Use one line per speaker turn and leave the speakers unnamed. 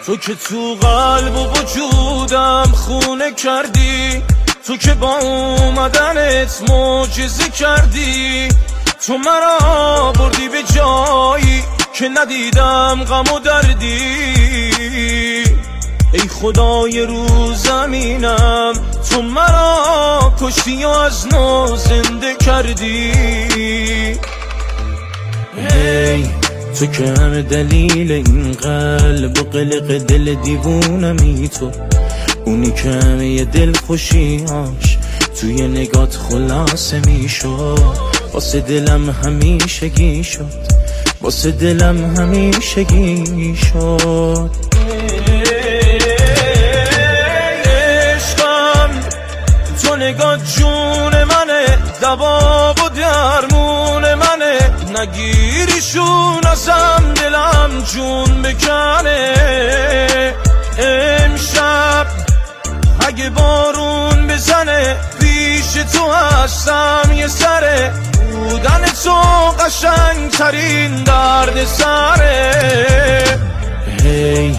تو که تو قلب و وجودم خونه کردی، تو که با اومدنت معجزه کردی، تو مرا بردی به جایی که ندیدم غم و دردی. ای خدای رو زمینم، تو مرا کشتی و از نو زنده کردی. ای تو که همه دلیل این قلب و قلق دل دیوونمی، تو اونی که همه دل خوشیاش توی نگات خلاصه میشد. واسه دلم همیشگی شد، واسه دلم همیشگی شد. عشقم تو نگات جون منه، دوا و درمون منه، نگیریشون ازم دلم جون بکنه. امشب اگه بارون بزنه پیش تو هستم یه سره، بودن تو قشنگ ترین درد سره.